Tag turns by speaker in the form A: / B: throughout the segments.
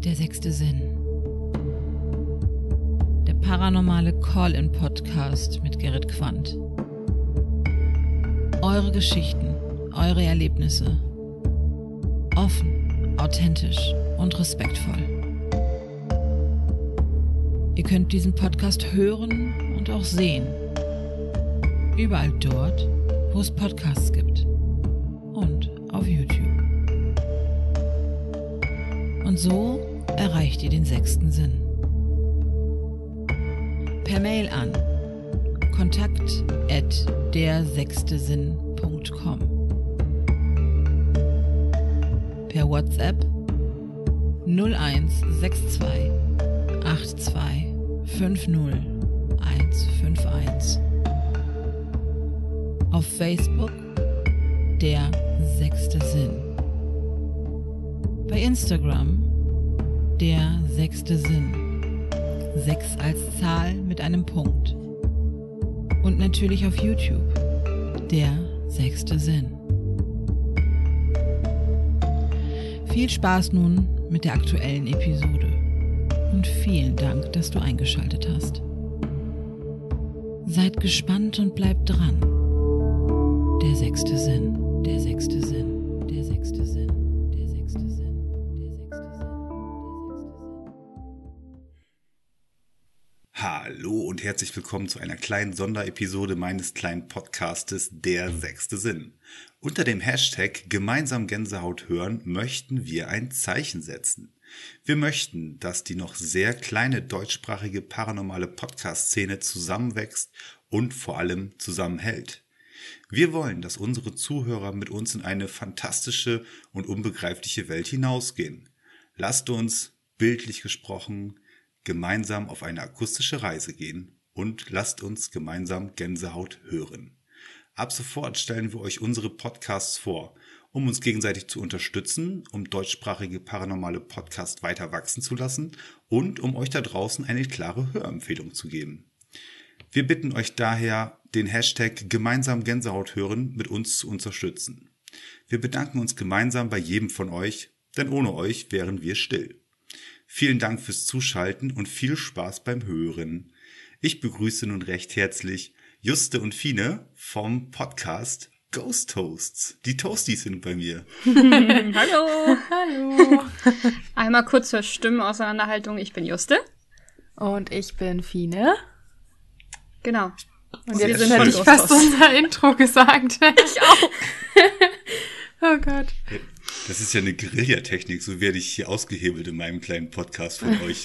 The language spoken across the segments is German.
A: Der sechste Sinn. Der paranormale Call-in-Podcast mit Gerrit Quandt. Eure Geschichten, eure Erlebnisse. Offen, authentisch und respektvoll. Ihr könnt diesen Podcast hören und auch sehen. Überall dort, wo es Podcasts gibt. Und auf YouTube. Und so erreicht ihr den sechsten Sinn. Per Mail an kontakt@dersechstesinn.com. Per WhatsApp 0162 82 50 151. Auf Facebook Der sechste Sinn. Bei Instagram Der sechste Sinn. 6 als Zahl mit einem Punkt. Und natürlich auf YouTube Der sechste Sinn. Viel Spaß nun mit der aktuellen Episode. Und vielen Dank, dass du eingeschaltet hast. Seid gespannt und bleibt dran. Der sechste Sinn. Der sechste Sinn. Der sechste Sinn. Der sechste Sinn. Der sechste Sinn.
B: Hallo und herzlich willkommen zu einer kleinen Sonderepisode meines kleinen Podcastes Der sechste Sinn. Unter dem Hashtag Gemeinsam Gänsehaut hören möchten wir ein Zeichen setzen. Wir möchten, dass die noch sehr kleine deutschsprachige paranormale Podcast-Szene zusammenwächst und vor allem zusammenhält. Wir wollen, dass unsere Zuhörer mit uns in eine fantastische und unbegreifliche Welt hinausgehen. Lasst uns, bildlich gesprochen, gemeinsam auf eine akustische Reise gehen und lasst uns gemeinsam Gänsehaut hören. Ab sofort stellen wir euch unsere Podcasts vor, um uns gegenseitig zu unterstützen, um deutschsprachige paranormale Podcasts weiter wachsen zu lassen und um euch da draußen eine klare Hörempfehlung zu geben. Wir bitten euch daher, den Hashtag Gemeinsam Gänsehaut hören mit uns zu unterstützen. Wir bedanken uns gemeinsam bei jedem von euch, denn ohne euch wären wir still. Vielen Dank fürs Zuschalten und viel Spaß beim Hören. Ich begrüße nun recht herzlich Juste und Fine vom Podcast Ghost Toasts. Die Toasties sind bei mir.
C: Hallo.
D: Hallo.
C: Einmal kurz zur Stimmenauseinanderhaltung. Ich bin Juste.
D: Und ich bin Fine.
C: Genau.
D: Und
B: Sehr
D: jetzt
B: schön.
D: hätte ich fast unser Intro gesagt.
C: Ich auch.
D: Oh Gott.
B: Das ist ja eine Guerillatechnik, so werde ich hier ausgehebelt in meinem kleinen Podcast von euch.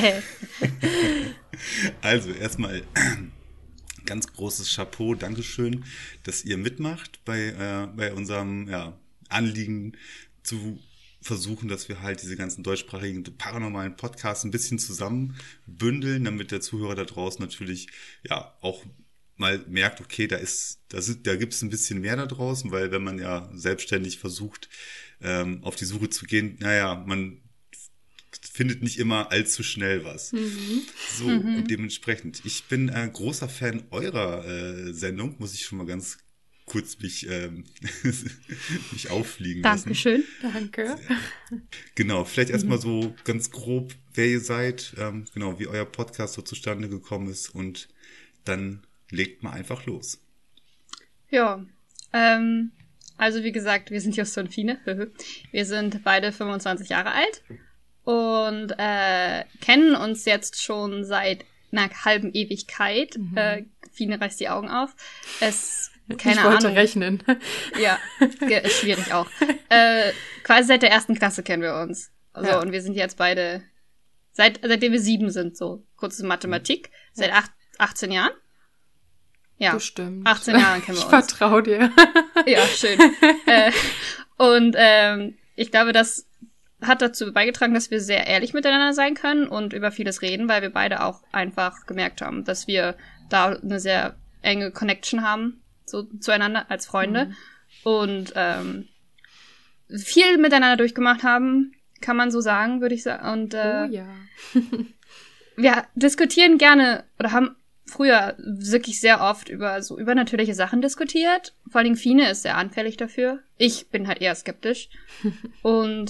B: Also erstmal ganz großes Chapeau, Dankeschön, dass ihr mitmacht bei unserem Anliegen zu versuchen, dass wir halt diese ganzen deutschsprachigen paranormalen Podcasts ein bisschen zusammenbündeln, damit der Zuhörer da draußen natürlich auch mal merkt, okay, da gibt es ein bisschen mehr da draußen, weil wenn man ja selbstständig versucht, auf die Suche zu gehen, man findet nicht immer allzu schnell was. So, und dementsprechend. Ich bin großer Fan eurer Sendung, muss ich schon mal ganz kurz mich auffliegen lassen.
C: Dankeschön.
D: Danke.
B: Genau, vielleicht erstmal so ganz grob, wer ihr seid, wie euer Podcast so zustande gekommen ist und dann legt mal einfach los.
C: Ja, also wie gesagt, wir sind Juste und Fine. Wir sind beide 25 Jahre alt und kennen uns jetzt schon seit einer halben Ewigkeit. Fine reißt die Augen auf. Keine
D: ich wollte
C: Ahnung.
D: rechnen.
C: Ja, ist schwierig auch. Quasi seit der 1. Klasse kennen wir uns. Also,
D: Ja.
C: und wir sind jetzt beide, seitdem wir 7 sind, so kurze Mathematik, seit 18 Jahren. Ja,
D: Bestimmt.
C: 18 Jahren kennen wir
D: Ich
C: uns.
D: vertraue dir.
C: Ja, schön. Und ich glaube, das hat dazu beigetragen, dass wir sehr ehrlich miteinander sein können und über vieles reden, weil wir beide auch einfach gemerkt haben, dass wir da eine sehr enge Connection haben, so zueinander als Freunde. Und viel miteinander durchgemacht haben, kann man so sagen, würde ich sagen. Und
D: Oh ja.
C: wir diskutieren gerne oder haben früher wirklich sehr oft über so übernatürliche Sachen diskutiert. Vor allem Fine ist sehr anfällig dafür. Ich bin halt eher skeptisch. Und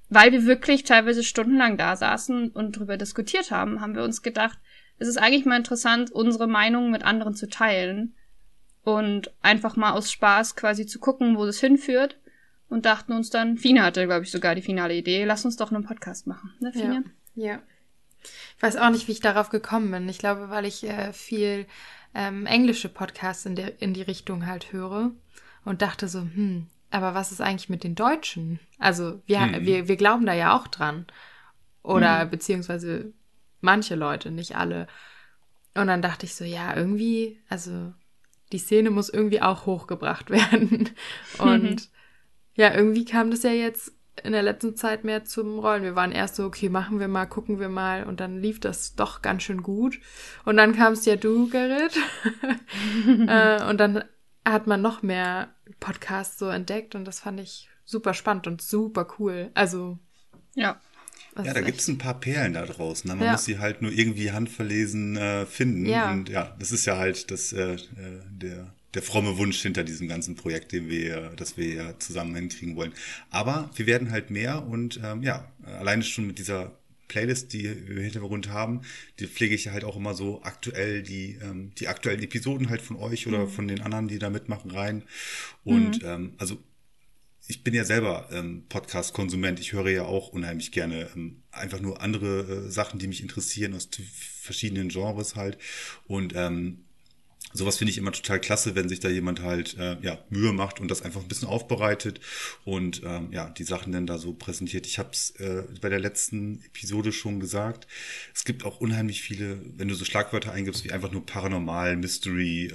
C: weil wir wirklich teilweise stundenlang da saßen und drüber diskutiert haben, haben wir uns gedacht, es ist eigentlich mal interessant, unsere Meinung mit anderen zu teilen und einfach mal aus Spaß quasi zu gucken, wo das hinführt. Und dachten uns dann, Fine hatte, glaube ich, sogar die finale Idee, lass uns doch einen Podcast machen. Ne, Fine?
D: Ja. Ich weiß auch nicht, wie ich darauf gekommen bin. Ich glaube, weil ich viel englische Podcasts in die Richtung halt höre und dachte so, aber was ist eigentlich mit den Deutschen? Also wir glauben da ja auch dran. Oder beziehungsweise manche Leute, nicht alle. Und dann dachte ich so, ja, irgendwie, also die Szene muss irgendwie auch hochgebracht werden. Und ja, irgendwie kam das ja jetzt in der letzten Zeit mehr zum Rollen. Wir waren erst so, okay, machen wir mal, gucken wir mal. Und dann lief das doch ganz schön gut. Und dann kamst ja du, Gerrit. Und dann hat man noch mehr Podcasts so entdeckt. Und das fand ich super spannend und super cool. Also,
C: ja.
B: Ja, da gibt's ein paar Perlen da draußen. Ne? Man muss sie halt nur irgendwie handverlesen finden.
D: Ja.
B: Und ja, das ist ja halt der fromme Wunsch hinter diesem ganzen Projekt, das wir ja zusammen hinkriegen wollen. Aber wir werden halt mehr und alleine schon mit dieser Playlist, die wir im Hintergrund haben, die pflege ich halt auch immer so aktuell die aktuellen Episoden halt von euch oder von den anderen, die da mitmachen, rein. Und also ich bin ja selber Podcast-Konsument. Ich höre ja auch unheimlich gerne einfach nur andere Sachen, die mich interessieren aus verschiedenen Genres halt. Und sowas finde ich immer total klasse, wenn sich da jemand halt Mühe macht und das einfach ein bisschen aufbereitet und die Sachen dann da so präsentiert. Ich habe es bei der letzten Episode schon gesagt. Es gibt auch unheimlich viele, wenn du so Schlagwörter eingibst wie einfach nur Paranormal, Mystery,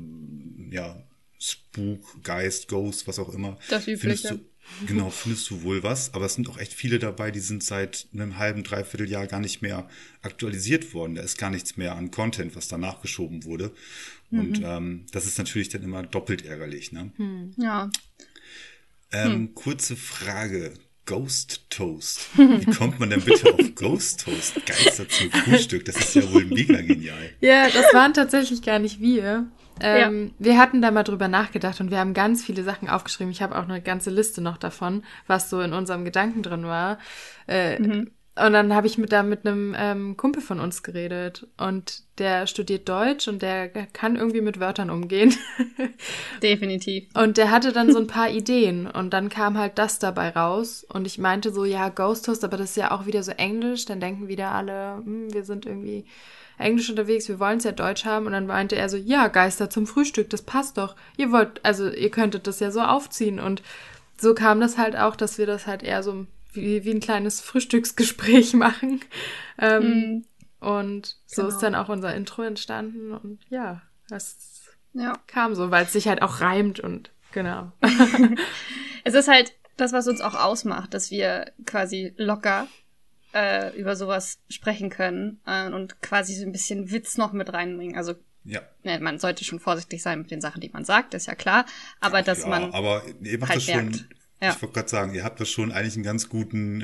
B: Spook, Geist, Ghost, was auch immer.
C: Das Übliche.
B: Findest du wohl was. Aber es sind auch echt viele dabei, die sind seit einem halben, dreiviertel Jahr gar nicht mehr aktualisiert worden. Da ist gar nichts mehr an Content, was da nachgeschoben wurde. Und das ist natürlich dann immer doppelt ärgerlich. Ne?
C: Ja.
B: Kurze Frage. Ghost Toast. Wie kommt man denn bitte auf Ghost Toast? Geister zum Frühstück. Das ist ja wohl mega genial.
D: Ja, das waren tatsächlich gar nicht wir. Wir hatten da mal drüber nachgedacht und wir haben ganz viele Sachen aufgeschrieben. Ich habe auch eine ganze Liste noch davon, was so in unserem Gedanken drin war. Und dann habe ich mit einem Kumpel von uns geredet und der studiert Deutsch und der kann irgendwie mit Wörtern umgehen.
C: Definitiv.
D: Und der hatte dann so ein paar Ideen und dann kam halt das dabei raus und ich meinte so, ja, Ghost Toast, aber das ist ja auch wieder so Englisch, dann denken wieder alle, wir sind irgendwie Englisch unterwegs, wir wollen es ja Deutsch haben und dann meinte er so, ja, Geister zum Frühstück, das passt doch. Ihr könntet das ja so aufziehen und so kam das halt auch, dass wir das halt eher so wie ein kleines Frühstücksgespräch machen. Und so ist dann auch unser Intro entstanden und ja, das kam so, weil es sich halt auch reimt und genau.
C: Es ist halt das, was uns auch ausmacht, dass wir quasi locker über sowas sprechen können und quasi so ein bisschen Witz noch mit reinbringen. Also man sollte schon vorsichtig sein mit den Sachen, die man sagt, ist ja klar. Aber
B: aber ihr macht
C: halt
B: das schon.
C: merkt.
B: Ja. Ich wollte gerade sagen, ihr habt das schon eigentlich einen ganz guten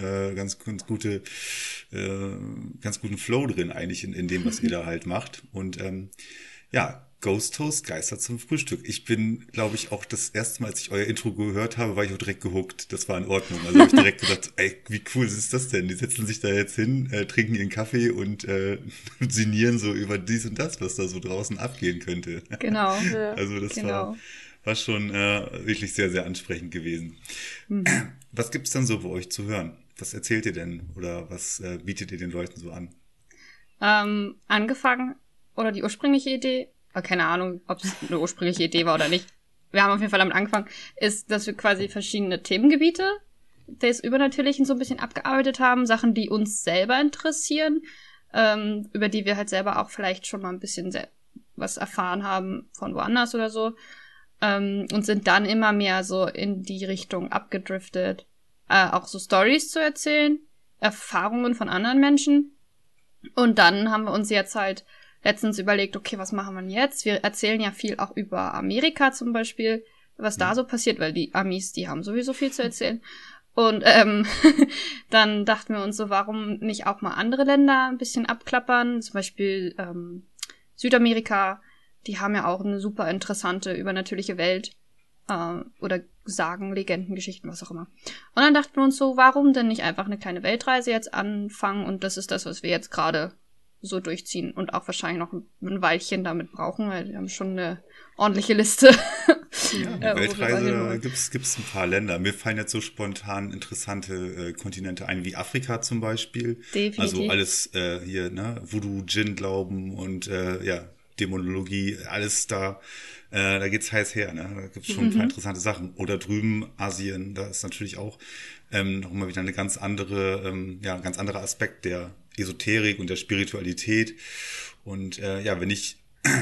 B: Flow drin eigentlich in dem, was ihr da halt macht. Und Ghost Toast, Geister zum Frühstück. Ich bin, glaube ich, auch das erste Mal, als ich euer Intro gehört habe, war ich auch direkt gehuckt. Das war in Ordnung. Also habe ich direkt gedacht, ey, wie cool ist das denn? Die setzen sich da jetzt hin, trinken ihren Kaffee und sinnieren so über dies und das, was da so draußen abgehen könnte.
C: Genau.
B: Also das war schon wirklich sehr, sehr ansprechend gewesen. Was gibt's dann so bei euch zu hören? Was erzählt ihr denn oder was bietet ihr den Leuten so an?
C: Angefangen oder die ursprüngliche Idee, keine Ahnung, ob es eine ursprüngliche Idee war oder nicht. Wir haben auf jeden Fall damit angefangen, ist, dass wir quasi verschiedene Themengebiete des Übernatürlichen so ein bisschen abgearbeitet haben, Sachen, die uns selber interessieren, über die wir halt selber auch vielleicht schon mal ein bisschen was erfahren haben von woanders oder so. Und sind dann immer mehr so in die Richtung abgedriftet, auch so Stories zu erzählen, Erfahrungen von anderen Menschen. Und dann haben wir uns jetzt halt letztens überlegt, okay, was machen wir jetzt? Wir erzählen ja viel auch über Amerika zum Beispiel, was da so passiert, weil die Amis, die haben sowieso viel zu erzählen. Und dann dachten wir uns so, warum nicht auch mal andere Länder ein bisschen abklappern? Zum Beispiel Südamerika, die haben ja auch eine super interessante, übernatürliche Welt. oder Sagen, Legenden, Geschichten, was auch immer. Und dann dachten wir uns so, warum denn nicht einfach eine kleine Weltreise jetzt anfangen? Und das ist das, was wir jetzt gerade so durchziehen und auch wahrscheinlich noch ein Weilchen damit brauchen, weil wir haben schon eine ordentliche Liste.
B: Ja, die Weltreise gibt's ein paar Länder. Mir fallen jetzt so spontan interessante Kontinente ein, wie Afrika zum Beispiel.
C: Definitiv.
B: Also alles hier, ne, Voodoo, Djinn-Glauben und Dämonologie, alles da. Da geht's heiß her, ne? Da gibt's schon ein paar interessante Sachen. Oder drüben Asien, da ist natürlich auch noch mal wieder eine ganz andere, ein ganz anderer Aspekt der Esoterik und der Spiritualität. Und wenn ich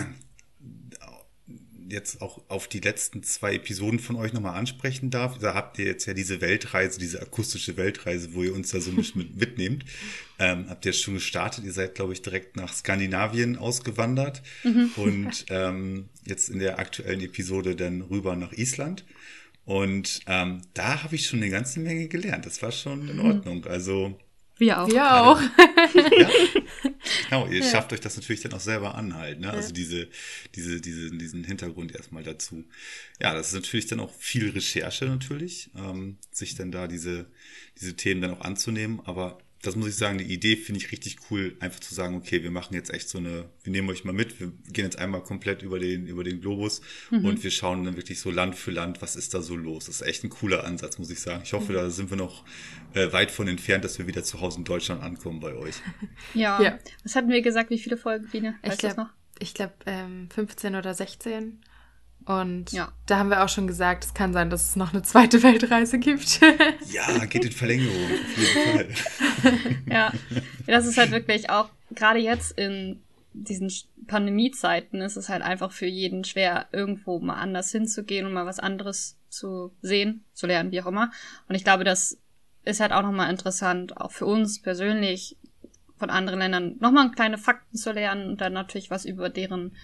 B: jetzt auch auf die letzten 2 Episoden von euch nochmal ansprechen darf, da habt ihr jetzt ja diese Weltreise, diese akustische Weltreise, wo ihr uns da so mitnehmt. Habt ihr jetzt schon gestartet? Ihr seid, glaube ich, direkt nach Skandinavien ausgewandert und jetzt in der aktuellen Episode dann rüber nach Island. Und da habe ich schon eine ganze Menge gelernt. Das war schon in Ordnung. Also
C: wir auch.
D: Wir auch.
B: Ja, genau, ihr schafft euch das natürlich dann auch selber an halt, ne? Also diesen Hintergrund erstmal dazu. Ja, das ist natürlich dann auch viel Recherche natürlich, sich dann da diese Themen dann auch anzunehmen, aber das muss ich sagen, die Idee finde ich richtig cool, einfach zu sagen, okay, wir machen jetzt echt wir nehmen euch mal mit, wir gehen jetzt einmal komplett über den Globus und wir schauen dann wirklich so Land für Land, was ist da so los. Das ist echt ein cooler Ansatz, muss ich sagen. Ich hoffe, da sind wir noch weit von entfernt, dass wir wieder zu Hause in Deutschland ankommen bei euch.
C: Ja. Was hatten wir gesagt, wie viele Folgen, Biene? Weißt du das noch?
D: Ich glaube 15 oder 16. Und da haben wir auch schon gesagt, es kann sein, dass es noch eine zweite Weltreise gibt.
B: Ja, geht in Verlängerung, auf jeden Fall.
C: Ja, das ist halt wirklich auch, gerade jetzt in diesen Pandemiezeiten ist es halt einfach für jeden schwer, irgendwo mal anders hinzugehen und mal was anderes zu sehen, zu lernen, wie auch immer. Und ich glaube, das ist halt auch nochmal interessant, auch für uns persönlich von anderen Ländern nochmal kleine Fakten zu lernen und dann natürlich was über deren,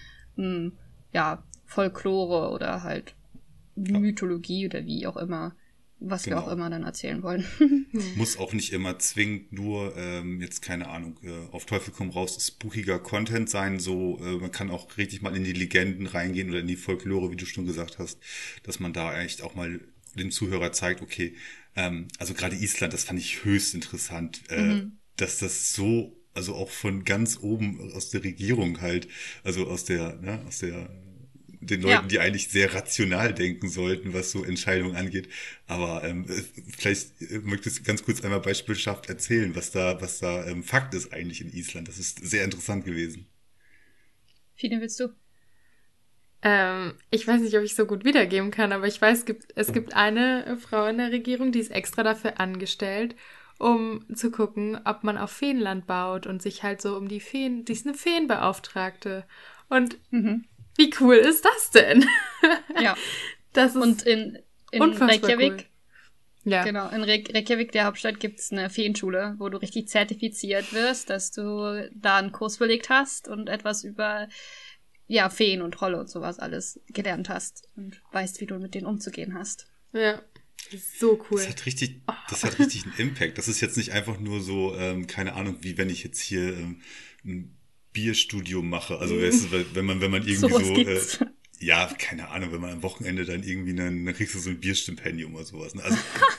C: Folklore oder halt Mythologie oder wie auch immer, was wir auch immer dann erzählen wollen.
B: Muss auch nicht immer zwingend nur, jetzt keine Ahnung, auf Teufel komm raus, spookiger Content sein, so, man kann auch richtig mal in die Legenden reingehen oder in die Folklore, wie du schon gesagt hast, dass man da echt auch mal dem Zuhörer zeigt, okay, also gerade Island, das fand ich höchst interessant, dass das so, also auch von ganz oben aus der Regierung halt, also aus den Leuten, die eigentlich sehr rational denken sollten, was so Entscheidungen angeht. Aber vielleicht möchtest du ganz kurz einmal beispielhaft erzählen, was da Fakt ist eigentlich in Island. Das ist sehr interessant gewesen.
C: Fine, willst du?
D: Ich weiß nicht, ob ich so gut wiedergeben kann, aber ich weiß, es gibt eine Frau in der Regierung, die ist extra dafür angestellt, um zu gucken, ob man auf Feenland baut und sich halt so um die Feen, die ist eine Feenbeauftragte. Und wie cool ist das denn?
C: Ja.
D: Das ist
C: und in Reykjavik,
D: cool. Ja.
C: Genau, in Reykjavik, der Hauptstadt, gibt's eine Feenschule, wo du richtig zertifiziert wirst, dass du da einen Kurs belegt hast und etwas über Feen und Trolle und sowas alles gelernt hast und weißt, wie du mit denen umzugehen hast.
D: Ja. So cool.
B: Das hat richtig einen Impact. Das ist jetzt nicht einfach nur so, keine Ahnung, wie wenn ich jetzt hier ein Bierstudium mache. Also wenn man irgendwie so, keine Ahnung, wenn man am Wochenende dann irgendwie dann kriegst du so ein Bierstipendium oder sowas. Ne? Also,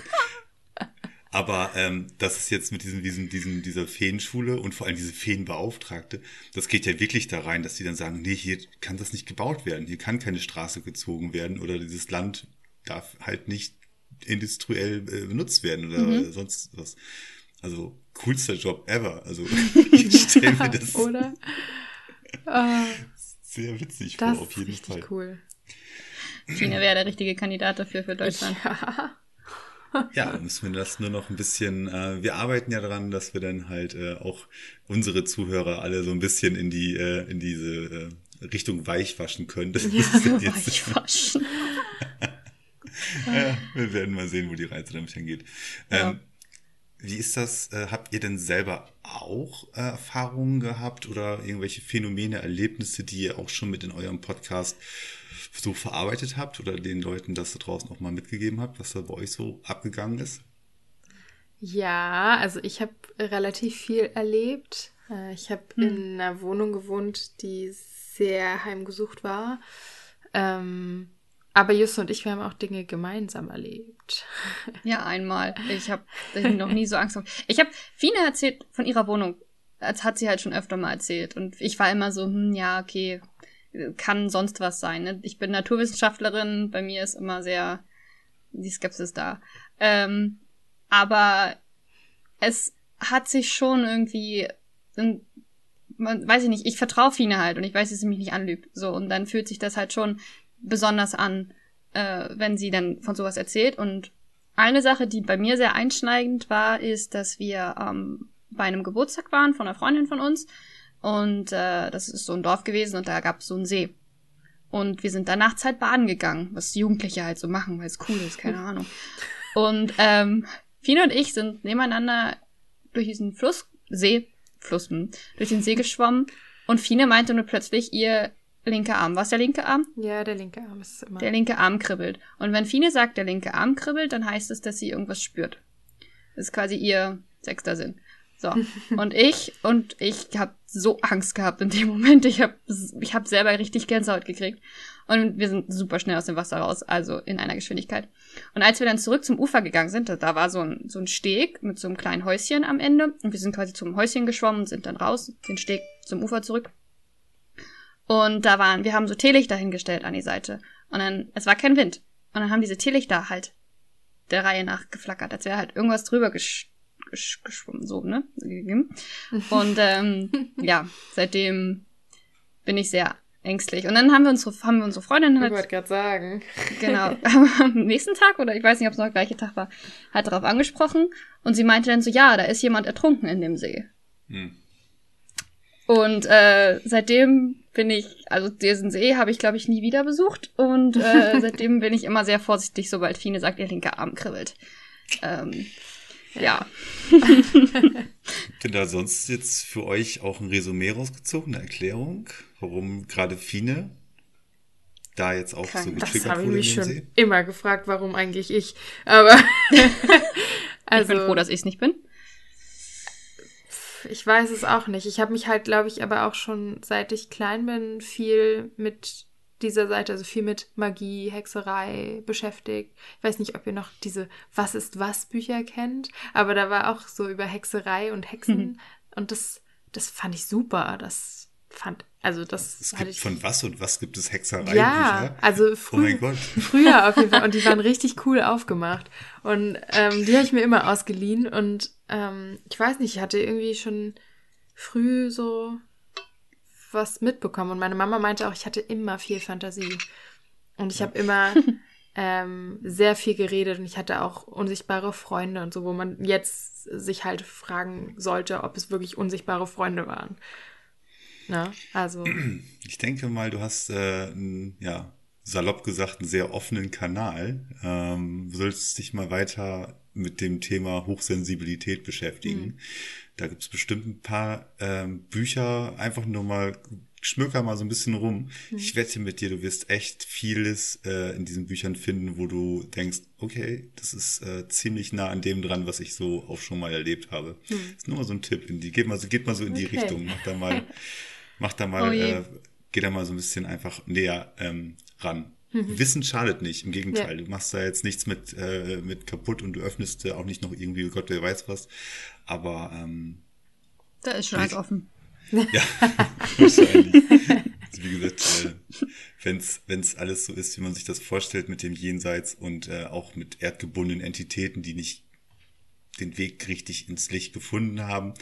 B: aber das ist jetzt mit dieser Feenschule und vor allem diese Feenbeauftragte, das geht ja wirklich da rein, dass die dann sagen, nee, hier kann das nicht gebaut werden, hier kann keine Straße gezogen werden oder dieses Land darf halt nicht industriell benutzt werden oder sonst was. Also coolster Job ever. Also ich stelle mir das
D: oder?
B: Sehr witzig vor, auf jeden Fall.
D: Das ist richtig cool.
C: China wäre der richtige Kandidat dafür für Deutschland.
B: Ja, müssen wir das nur noch ein bisschen, wir arbeiten ja daran, dass wir dann halt auch unsere Zuhörer alle so ein bisschen in diese Richtung weichwaschen können. Das ist jetzt
C: weichwaschen.
B: Ja, wir werden mal sehen, wo die Reise damit hingeht.
C: Ja.
B: Wie ist das? Habt ihr denn selber auch Erfahrungen gehabt oder irgendwelche Phänomene, Erlebnisse, die ihr auch schon mit in eurem Podcast so verarbeitet habt oder den Leuten das da draußen auch mal mitgegeben habt, was da bei euch so abgegangen ist?
D: Ja, also ich habe relativ viel erlebt. Ich habe in einer Wohnung gewohnt, die sehr heimgesucht war. Aber Juste und ich, wir haben auch Dinge gemeinsam erlebt.
C: Ja, einmal. Ich habe noch nie so Angst gehabt. Fine erzählt von ihrer Wohnung. Das hat sie halt schon öfter mal erzählt. Und ich war immer so, ja, okay, kann sonst was sein. Ne? Ich bin Naturwissenschaftlerin, bei mir ist immer sehr die Skepsis da. Aber es hat sich schon irgendwie, weiß ich nicht, ich vertraue Fine halt und ich weiß, dass sie mich nicht anlügt. So, und dann fühlt sich das halt schon besonders an, wenn sie dann von sowas erzählt. Und eine Sache, die bei mir sehr einschneidend war, ist, dass wir bei einem Geburtstag waren von einer Freundin von uns. Und das ist so ein Dorf gewesen und da gab es so einen See. Und wir sind da nachts halt baden gegangen, was Jugendliche halt so machen, weil es cool ist, keine Ahnung. Und Fine und ich sind nebeneinander durch diesen durch den See geschwommen und Fine meinte nur plötzlich, ihr linker Arm. Was der linke Arm?
D: Ja, der linke Arm ist immer.
C: Der linke Arm kribbelt. Und wenn Fine sagt, der linke Arm kribbelt, dann heißt es, dass sie irgendwas spürt. Das ist quasi ihr 6. Sinn. So. Und ich habe so Angst gehabt in dem Moment. Ich hab selber richtig Gänsehaut gekriegt. Und wir sind super schnell aus dem Wasser raus, also in einer Geschwindigkeit. Und als wir dann zurück zum Ufer gegangen sind, da war so ein Steg mit so einem kleinen Häuschen am Ende. Und wir sind quasi zum Häuschen geschwommen und sind dann raus, den Steg zum Ufer zurück. Und wir haben so Teelichter hingestellt an die Seite. Und dann, es war kein Wind. Und dann haben diese Teelichter halt der Reihe nach geflackert, als wäre halt irgendwas drüber geschwommen, so, ne? Und ja, seitdem bin ich sehr ängstlich. Und dann haben wir unsere Freundin halt...
D: Ich wollte gerade sagen.
C: Genau. Am nächsten Tag, oder ich weiß nicht, ob es noch der gleiche Tag war, halt darauf angesprochen. Und sie meinte dann so, ja, da ist jemand ertrunken in dem See. Und seitdem bin ich, also diesen See habe ich, glaube ich, nie wieder besucht. Und seitdem bin ich immer sehr vorsichtig, sobald Fine sagt, ihr linker Arm kribbelt. Ja.
B: Habt ihr da sonst jetzt für euch auch ein Resümee rausgezogen, eine Erklärung, warum gerade Fine da jetzt auch so
D: Das
B: getriggert
D: habe ich
B: wurde
D: mich
B: in dem
D: schon
B: See?
D: immer gefragt, warum eigentlich ich. Aber
C: Ich bin froh, dass ich es nicht bin.
D: Ich weiß es auch nicht. Ich habe mich halt, glaube ich, aber auch schon seit ich klein bin viel mit dieser Seite, also viel mit Magie, Hexerei beschäftigt. Ich weiß nicht, ob ihr noch diese Was ist was Bücher kennt, aber da war auch so über Hexerei und Hexen und das fand ich super.
B: Von was und was gibt es Hexerei?
D: Ja, also
B: Oh mein Gott.
D: Früher auf jeden Fall. Und die waren richtig cool aufgemacht. Und die habe ich mir immer ausgeliehen. Und ich weiß nicht, ich hatte irgendwie schon früh so was mitbekommen. Und meine Mama meinte auch, ich hatte immer viel Fantasie. Und ich habe immer sehr viel geredet. Und ich hatte auch unsichtbare Freunde und so, wo man jetzt sich halt fragen sollte, ob es wirklich unsichtbare Freunde waren. Na, also.
B: Ich denke mal, du hast, salopp gesagt, einen sehr offenen Kanal. Du solltest dich mal weiter mit dem Thema Hochsensibilität beschäftigen. Da gibt es bestimmt ein paar Bücher, einfach nur mal, schmöker mal so ein bisschen rum. Ich wette mit dir, du wirst echt vieles in diesen Büchern finden, wo du denkst, okay, das ist ziemlich nah an dem dran, was ich so auch schon mal erlebt habe. Das ist nur mal so ein Tipp. Geht mal so in die Richtung. Geh da mal so ein bisschen einfach näher ran. Wissen schadet nicht, im Gegenteil. Ja. Du machst da jetzt nichts mit kaputt und du öffnest auch nicht noch irgendwie, Gott, wer weiß was. Aber
C: da ist schon alles offen.
B: Ja, wahrscheinlich. Also wie gesagt, wenn's alles so ist, wie man sich das vorstellt mit dem Jenseits und auch mit erdgebundenen Entitäten, die nicht den Weg richtig ins Licht gefunden haben,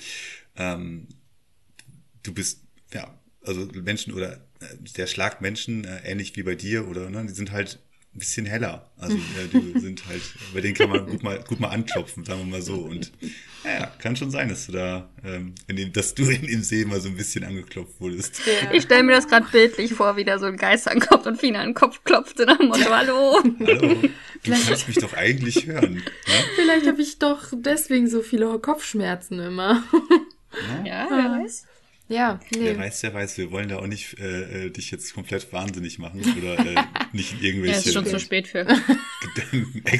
B: du bist, ja, also Menschen oder der Schlag Menschen, ähnlich wie bei dir, oder ne, die sind halt ein bisschen heller. Also die sind halt, bei denen kann man gut mal anklopfen, sagen wir mal so. Und ja, kann schon sein, dass du da, dass du in dem See mal so ein bisschen angeklopft wurdest.
C: Ja. Ich stelle mir das gerade bildlich vor, wie da so ein Geist ankommt und Fine an den Kopf klopft und am Motto, hallo.
B: Hallo, du kannst mich doch eigentlich hören. Ne?
D: Vielleicht habe ich doch deswegen so viele Kopfschmerzen immer.
C: Ja, wer weiß.
D: Ja, nee.
B: Wer weiß, wir wollen da auch nicht dich jetzt komplett wahnsinnig machen oder nicht in irgendwelche
C: ist schon zu spät für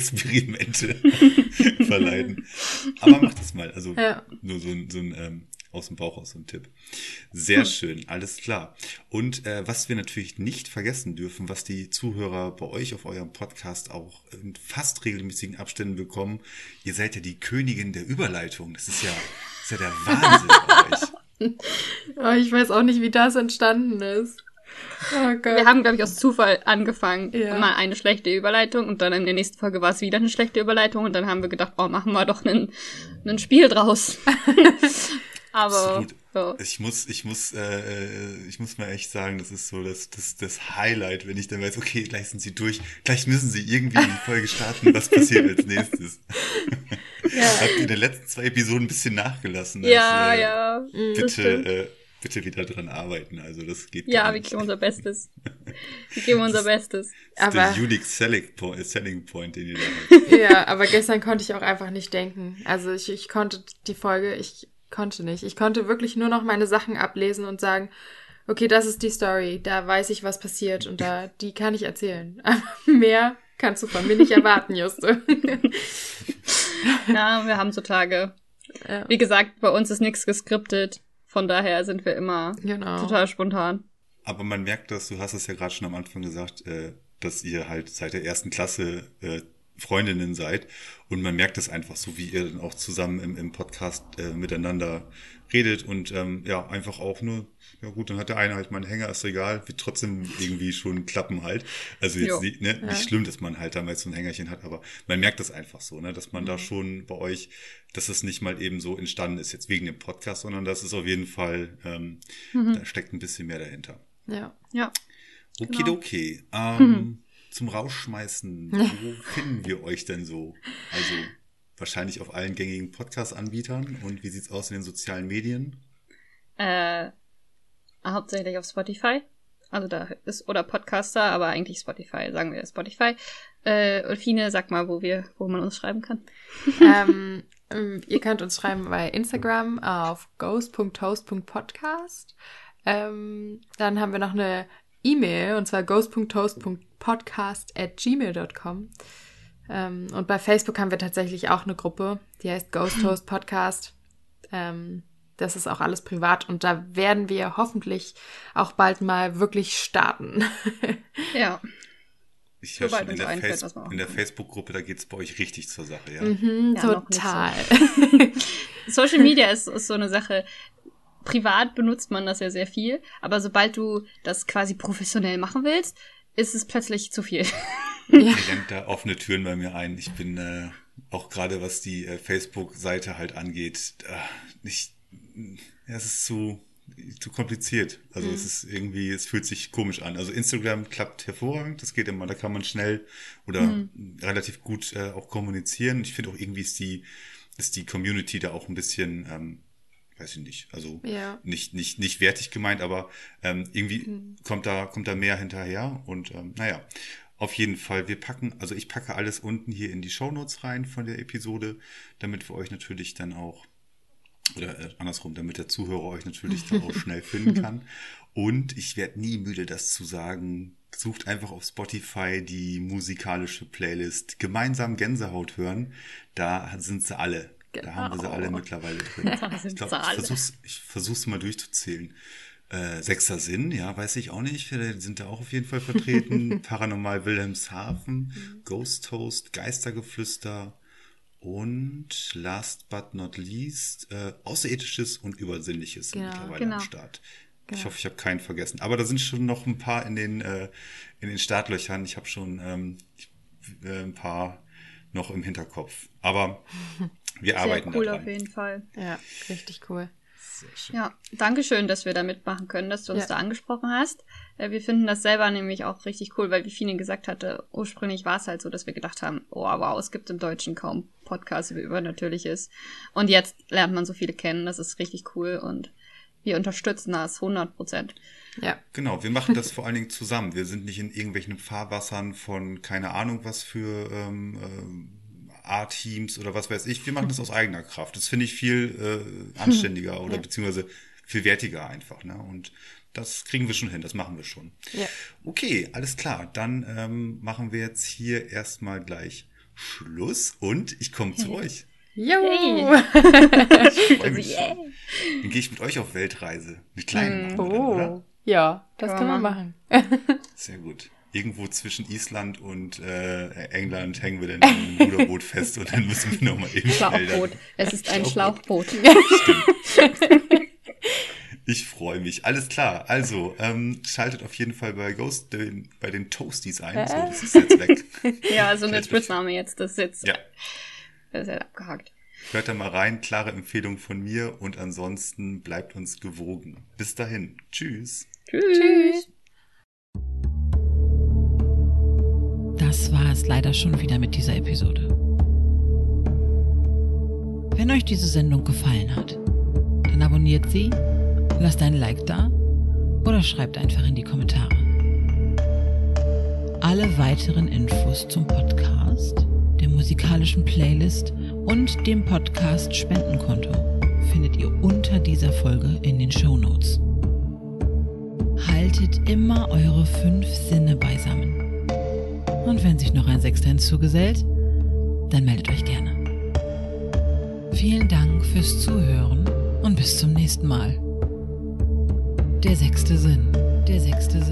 B: Experimente verleiten. Aber mach das mal. Also nur so ein aus dem Bauch aus so ein Tipp. Sehr schön, alles klar. Und was wir natürlich nicht vergessen dürfen, was die Zuhörer bei euch auf eurem Podcast auch in fast regelmäßigen Abständen bekommen, ihr seid ja die Königin der Überleitung. Das ist ja der Wahnsinn bei euch.
D: Oh, ich weiß auch nicht, wie das entstanden ist. Oh Gott.
C: Wir haben, glaube ich, aus Zufall angefangen.
D: Ja.
C: Mal eine schlechte Überleitung und dann in der nächsten Folge war es wieder eine schlechte Überleitung und dann haben wir gedacht, oh, machen wir doch ein Spiel draus. Aber
B: Absolut.
C: so.
B: Ich muss mal echt sagen, das ist so das Highlight, wenn ich dann weiß, okay, gleich sind sie durch, gleich müssen sie irgendwie in die Folge starten, was passiert als nächstes.
D: Ja.
B: Habt ihr in den letzten 2 Episoden ein bisschen nachgelassen.
C: Ja. Das stimmt.
B: Bitte wieder dran arbeiten, also das geht
C: Ja,
B: gar
C: wir
B: nicht.
C: geben unser Bestes. Das ist
D: Aber
B: der unique selling point, den ihr da habt.
D: ja, aber gestern konnte ich auch einfach nicht denken. Also ich konnte die Folge, ich konnte nicht. Ich konnte wirklich nur noch meine Sachen ablesen und sagen, okay, das ist die Story, da weiß ich, was passiert und die kann ich erzählen. Aber mehr kannst du von mir nicht erwarten, Juste.
C: Ja, wir haben so Tage.
D: Ja.
C: Wie gesagt, bei uns ist nichts geskriptet. Von daher sind wir immer
D: Genau.
C: total spontan.
B: Aber man merkt das, du hast es ja gerade schon am Anfang gesagt, dass ihr halt seit der 1. Klasse Freundinnen seid und man merkt das einfach so, wie ihr dann auch zusammen im Podcast miteinander redet und ja, einfach auch nur, ja gut, dann hat der eine halt mal einen Hänger, ist egal, wird trotzdem irgendwie schon klappen halt. Also jetzt nicht schlimm, dass man halt damals so ein Hängerchen hat, aber man merkt das einfach so, ne, dass man da schon bei euch, dass es nicht mal eben so entstanden ist jetzt wegen dem Podcast, sondern das ist auf jeden Fall, da steckt ein bisschen mehr dahinter.
D: Ja.
C: Ja.
B: Okidoki. Zum Rausschmeißen, wo finden wir euch denn so? Also wahrscheinlich auf allen gängigen Podcast-Anbietern. Und wie sieht's aus in den sozialen Medien?
C: Hauptsächlich auf Spotify. Also da ist, oder Podcaster, aber eigentlich Spotify, sagen wir Spotify. Fine, sag mal, wo man uns schreiben kann.
D: Ihr könnt uns schreiben bei Instagram auf ghost.host.podcast. Dann haben wir noch eine E-Mail, und zwar ghost.host.podcast@gmail.com. Und bei Facebook haben wir tatsächlich auch eine Gruppe, die heißt Ghost Host Podcast. Das ist auch alles privat und da werden wir hoffentlich auch bald mal wirklich starten.
C: Ja.
B: Ich höre
C: Sobald
B: schon
C: uns einfällt, was wir machen
B: in der
C: können.
B: Facebook-Gruppe, da geht's bei euch richtig zur Sache, ja.
D: Mhm,
C: Ja, noch nicht
D: total.
C: Social Media ist so eine Sache. Privat benutzt man das ja sehr viel, aber sobald du das quasi professionell machen willst, ist es plötzlich zu viel.
B: Ihr rennt da offene Türen bei mir ein. Ich bin auch gerade, was die Facebook-Seite halt angeht, es ist zu kompliziert. Also es ist irgendwie, es fühlt sich komisch an. Also Instagram klappt hervorragend, das geht immer, da kann man schnell oder relativ gut auch kommunizieren. Ich finde auch irgendwie ist die Community da auch ein bisschen weiß ich nicht, also nicht wertig gemeint, aber irgendwie kommt da mehr hinterher und naja, auf jeden Fall, ich packe alles unten hier in die Shownotes rein von der Episode, damit wir euch natürlich dann auch, oder andersrum, damit der Zuhörer euch natürlich dann auch schnell finden kann. Und ich werde nie müde, das zu sagen, sucht einfach auf Spotify die musikalische Playlist Gemeinsam Gänsehaut hören, da sind sie alle.
D: Genau.
B: Da haben wir sie alle mittlerweile drin.
C: Da sind
B: Ich glaube,
C: sie alle.
B: ich versuch's mal durchzuzählen. Sechster Sinn, ja, weiß ich auch nicht. Die sind da auch auf jeden Fall vertreten. Paranormal Wilhelmshaven, Ghost Host, Geistergeflüster und last but not least Außerirdisches und Übersinnliches sind mittlerweile am Start. Ich hoffe, ich habe keinen vergessen. Aber da sind schon noch ein paar in den Startlöchern. Ich habe schon ein paar noch im Hinterkopf. Aber wir arbeiten
C: Sehr cool
B: daran.
C: auf jeden Fall.
D: Ja, richtig cool.
B: Sehr schön.
C: Ja, danke schön, dass wir da mitmachen können, dass du uns da angesprochen hast. Wir finden das selber nämlich auch richtig cool, weil wie Fine gesagt hatte, ursprünglich war es halt so, dass wir gedacht haben, oh wow, es gibt im Deutschen kaum Podcasts über Übernatürliches. Und jetzt lernt man so viele kennen, das ist richtig cool und wir unterstützen das 100%.
D: Ja.
B: Genau, wir machen das vor allen Dingen zusammen. Wir sind nicht in irgendwelchen Fahrwassern von keine Ahnung was für A-Teams oder was weiß ich. Wir machen das aus eigener Kraft. Das finde ich viel anständiger oder beziehungsweise viel wertiger einfach. Ne? Und das kriegen wir schon hin, das machen wir schon.
D: Ja.
B: Okay, alles klar. Dann machen wir jetzt hier erstmal gleich Schluss und ich komme zu euch.
D: Jo!
B: Ich freue mich schon. Dann gehe ich mit euch auf Weltreise. Eine kleine machen wir dann, oder?
D: Ja, das kann man machen.
B: Sehr gut. Irgendwo zwischen Island und England hängen wir dann im Ruderboot fest und dann müssen wir nochmal eben
C: Schlauchboot. Es ist ein Schlauchboot.
B: Stimmt. Ich freue mich. Alles klar. Also, schaltet auf jeden Fall bei Ghost bei den Toasties ein. So, das ist jetzt weg.
C: Ja, also eine Spitzname jetzt. Das ist jetzt das ist ja abgehakt.
B: Hört da mal rein. Klare Empfehlung von mir. Und ansonsten bleibt uns gewogen. Bis dahin. Tschüss.
C: Tschüss.
A: Das war es leider schon wieder mit dieser Episode. Wenn euch diese Sendung gefallen hat, dann abonniert sie, lasst ein Like da oder schreibt einfach in die Kommentare. Alle weiteren Infos zum Podcast, der musikalischen Playlist und dem Podcast Spendenkonto findet ihr unter dieser Folge in den Shownotes. Haltet immer eure 5 Sinne beisammen. Und wenn sich noch ein 6. hinzugesellt, dann meldet euch gerne. Vielen Dank fürs Zuhören und bis zum nächsten Mal. Der 6. Sinn. Der 6. Sinn.